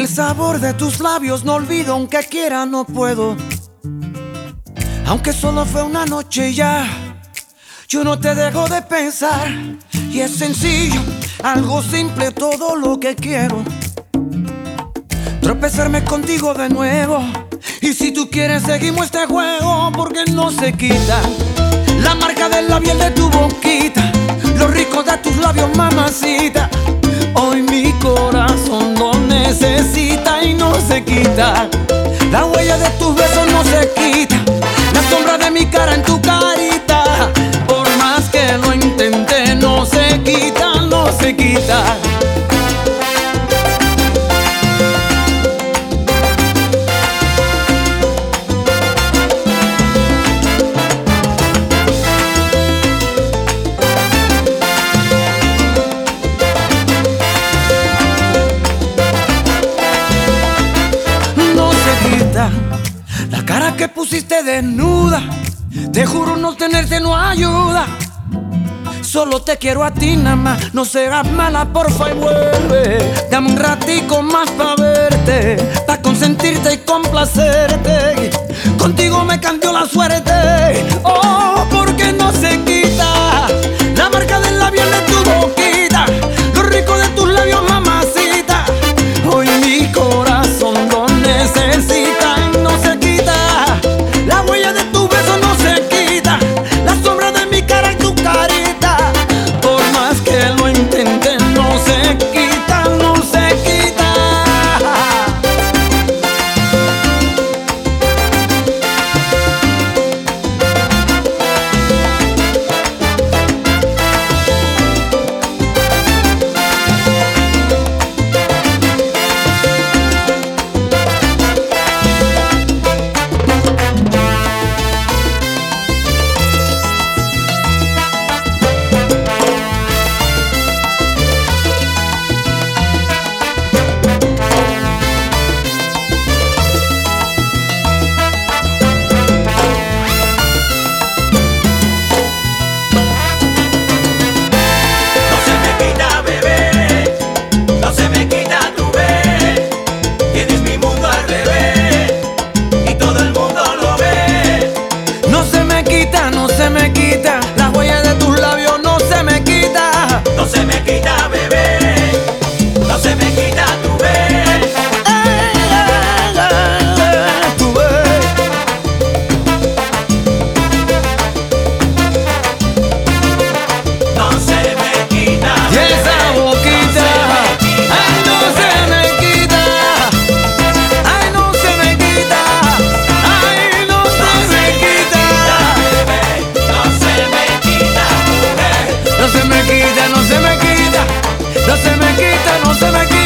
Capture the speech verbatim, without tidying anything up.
El sabor de tus labios no olvido, aunque quiera no puedo. Aunque solo fue una noche ya, yo no te dejo de pensar. Y es sencillo, algo simple, todo lo que quiero. Tropezarme contigo de nuevo. Y si tú quieres seguimos este juego, porque no se quita la marca del labial de tu boquita, lo rico de tus labios, mamacita. Hoy mi corazón lo necesita y no se quita. La huella de tus besos no se quita, la sombra de mi cara en tu carita. Por más que lo intenté, no se quita, no se quita. La cara que pusiste desnuda, te juro no tenerte no ayuda. Solo te quiero a ti nada más, no seas mala porfa y vuelve. Dame un ratico más pa' verte, pa' consentirte y complacerte. Contigo me cambió la suerte. Oh, porque no se quita la marca del labial de tu boquita, lo rico de tus labios, mamacita. Hoy mi corazón lo necesita. No se me quita, la huella de tus labios no se me quita. No se me quita, bebé, no se me quita tu bebé. Ay, ay, ay, tu bebé. No se me quita, y esa boquita, ay, no se me quita, ay, no se me quita, ay, no se me quita. No se me quita, no se me quita, no se me quita, no se me quita.